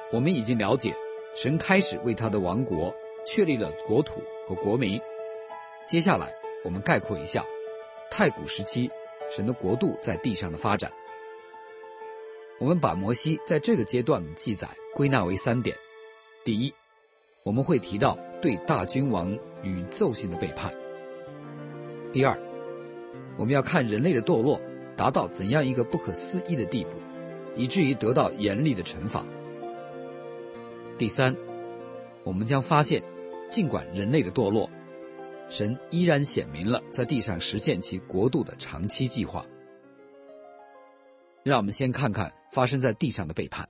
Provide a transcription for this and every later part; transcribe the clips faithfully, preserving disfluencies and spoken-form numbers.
我们已经了解，神开始为他的王国确立了国土和国民。接下来我们概括一下太古时期神的国度在地上的发展。我们把摩西在这个阶段的记载归纳为三点。第一，我们会提到对大君王与奏性的背叛。第二，我们要看人类的堕落达到怎样一个不可思议的地步，以至于得到严厉的惩罚。第三，我们将发现，尽管人类的堕落，神依然显明了在地上实现其国度的长期计划。让我们先看看发生在地上的背叛。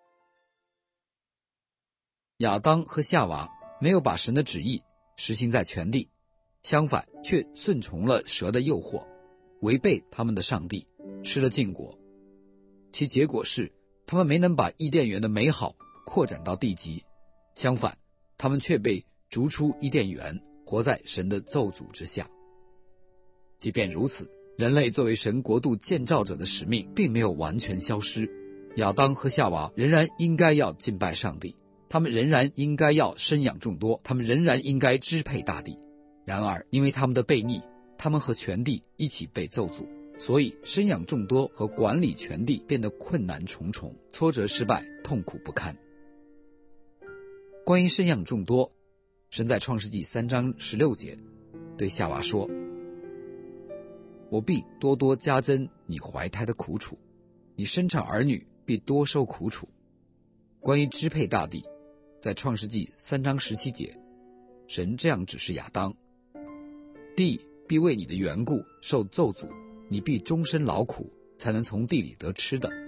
亚当和夏娃没有把神的旨意实行在全地，相反却顺从了蛇的诱惑，违背他们的上帝，吃了禁果。其结果是他们没能把伊甸园的美好扩展到地极，相反他们却被逐出伊甸园，活在神的咒诅之下。即便如此，人类作为神国度建造者的使命并没有完全消失。亚当和夏娃仍然应该要敬拜上帝，他们仍然应该要生养众多，他们仍然应该支配大地。然而因为他们的悖逆，他们和全地一起被咒诅，所以生养众多和管理全地变得困难重重，挫折失败，痛苦不堪。关于生养众多，神在创世纪三章十六节对夏娃说，我必多多加增你怀胎的苦楚，你生产儿女必多受苦楚。关于支配大地，在创世纪三章十七节，神这样指示亚当，地必为你的缘故受咒诅，你必终身劳苦，才能从地里得吃的。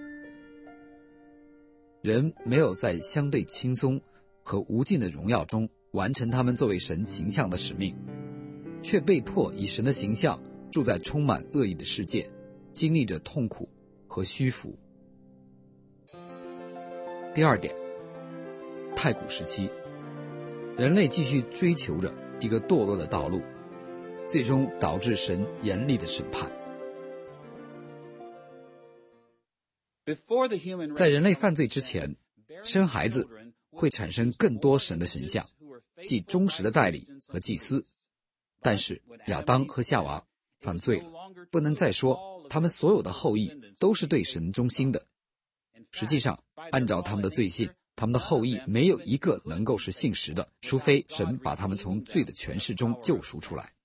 人没有在相对轻松和无尽的荣耀中完成他们作为神形象的使命，却被迫以神的形象住在充满恶意的世界，经历着痛苦和虚浮。第二点，太古时期，人类继续追求着一个堕落的道路，最终导致神严厉的审判。在人类犯罪之前，生孩子会产生更多神的形象，即忠实的代理和祭司。但是亚当和夏娃犯罪了，不能再说他们所有的后裔都是对神忠心的。实际上，按照他们的罪性，他们的后裔没有一个能够是信实的，除非神把他们从罪的权势中救赎出来。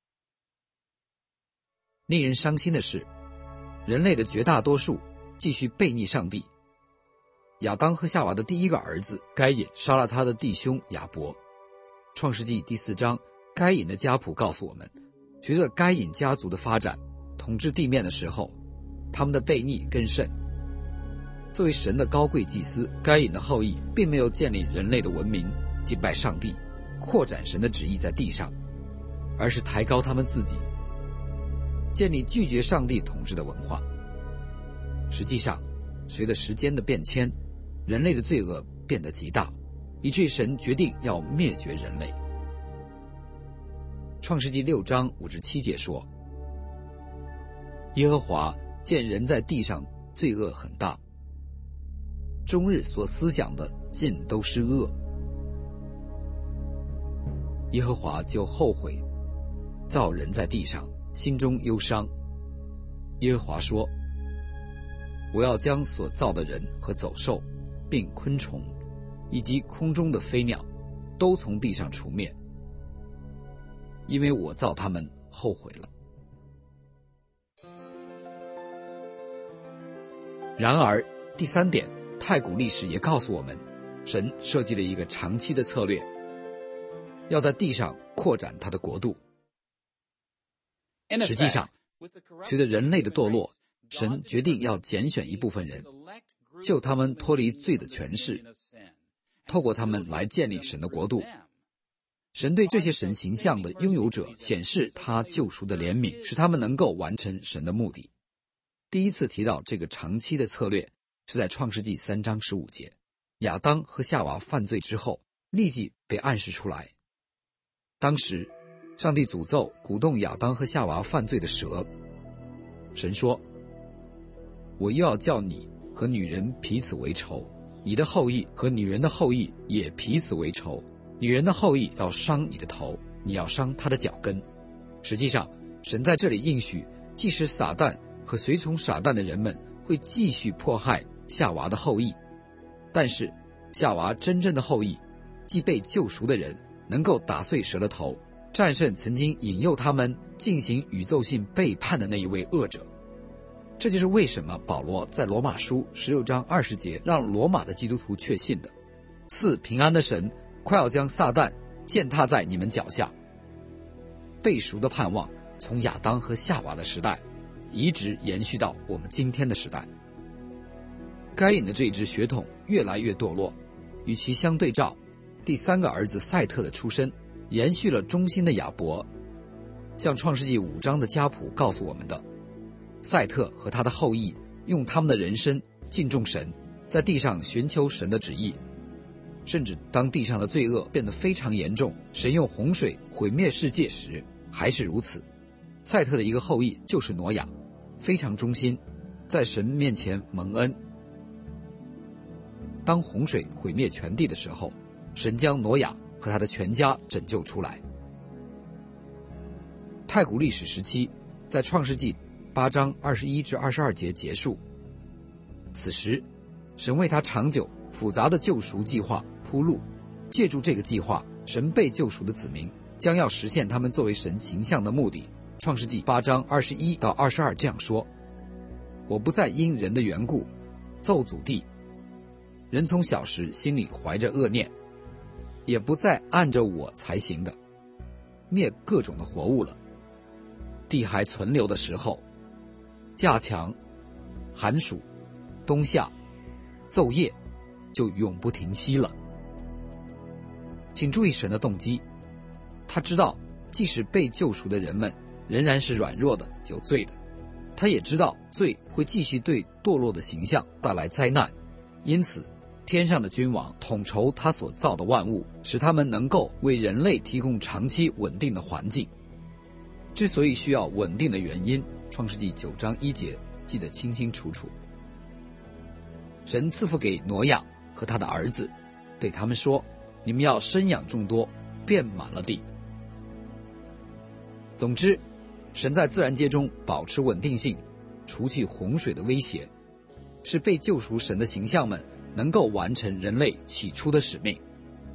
令人伤心的是，人类的绝大多数继续背逆上帝。亚当和夏娃的第一个儿子该隐杀了他的弟兄亚伯。创世纪第四章，该隐的家谱告诉我们，随着该隐家族的发展，统治地面的时候，他们的悖逆更甚。作为神的高贵祭司，该隐的后裔并没有建立人类的文明，敬拜上帝，扩展神的旨意在地上，而是抬高他们自己，建立拒绝上帝统治的文化。实际上，随着时间的变迁，人类的罪恶变得极大，以至于神决定要灭绝人类。创世纪六章五至七节说，耶和华见人在地上罪恶很大，终日所思想的尽都是恶，耶和华就后悔造人在地上，心中忧伤。耶和华说，我要将所造的人和走兽并昆虫以及空中的飞鸟都从地上除灭，因为我造他们后悔了。然而第三点，太古历史也告诉我们，神设计了一个长期的策略，要在地上扩展他的国度。实际上，随着人类的堕落，神决定要拣选一部分人，救他们脱离罪的权势，透过他们来建立神的国度。神对这些神形象的拥有者显示他救赎的怜悯，使他们能够完成神的目的。第一次提到这个长期的策略是在创世纪三章十五节，亚当和夏娃犯罪之后，立即被暗示出来。当时上帝诅咒鼓动亚当和夏娃犯罪的蛇，神说，我又要叫你和女人彼此为仇， 你的后裔和女人的后裔也彼此为仇，女人的后裔要伤你的头，你要伤她的脚跟。实际上，神在这里应许，即使撒旦和随从撒旦的人们会继续迫害夏娃的后裔，但是夏娃真正的后裔，即被救赎的人，能够打碎蛇的头，战胜曾经引诱他们进行宇宙性背叛的那一位恶者。这就是为什么保罗在罗马书十六章二十节让罗马的基督徒确信的：赐平安的神快要将撒旦践踏在你们脚下。背赎的盼望从亚当和夏娃的时代一直延续到我们今天的时代。该隐的这一支血统越来越堕落，与其相对照，第三个儿子赛特的出生延续了忠心的亚伯。像创世纪五章的家谱告诉我们的，赛特和他的后裔用他们的人生敬重神，在地上寻求神的旨意，甚至当地上的罪恶变得非常严重，神用洪水毁灭世界时还是如此。赛特的一个后裔就是挪亚，非常忠心，在神面前蒙恩。当洪水毁灭全地的时候，神将挪亚和他的全家拯救出来。太古历史时期在创世纪八章二十一至二十二节结束。此时神为他长久复杂的救赎计划铺路，借助这个计划，神被救赎的子民将要实现他们作为神形象的目的。创世纪八章二十一到二十二这样说：我不再因人的缘故咒诅地，人从小时心里怀着恶念，也不再按着我才行的灭各种的活物了。地还存留的时候，夏强、寒暑、冬夏、昼夜就永不停息了。请注意神的动机，他知道即使被救赎的人们仍然是软弱的、有罪的，他也知道罪会继续对堕落的形象带来灾难，因此天上的君王统筹他所造的万物，使他们能够为人类提供长期稳定的环境。之所以需要稳定的原因，创世纪九章一节记得清清楚楚。神赐福给挪亚和他的儿子，对他们说：你们要生养众多，遍满了地。总之，神在自然界中保持稳定性，除去洪水的威胁，是被救赎神的形象们能够完成人类起初的使命。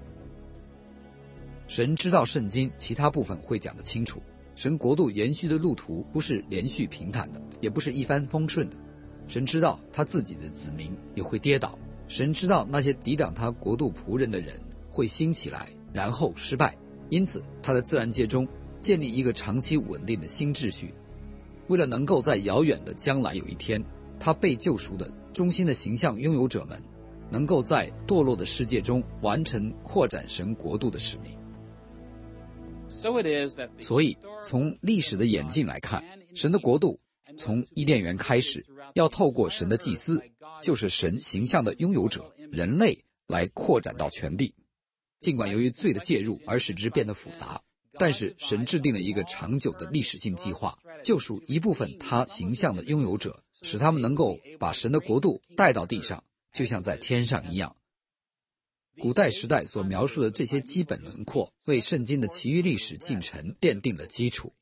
神知道圣经其他部分会讲得清楚，神国度延续的路途不是连续平坦的，也不是一帆风顺的。神知道他自己的子民也会跌倒，神知道那些抵挡他国度仆人的人会兴起来，然后失败。因此他在自然界中建立一个长期稳定的新秩序，为了能够在遥远的将来有一天，他被救赎的忠心的形象拥有者们能够在堕落的世界中完成扩展神国度的使命。所以从历史的演进来看，神的国度从伊甸园开始，要透过神的祭司，就是神形象的拥有者人类，来扩展到全地。尽管由于罪的介入而使之变得复杂，但是神制定了一个长久的历史性计划，救赎一部分他形象的拥有者，使他们能够把神的国度带到地上，就像在天上一样。古代时代所描述的这些基本轮廓，为圣经的其余历史进程奠定了基础。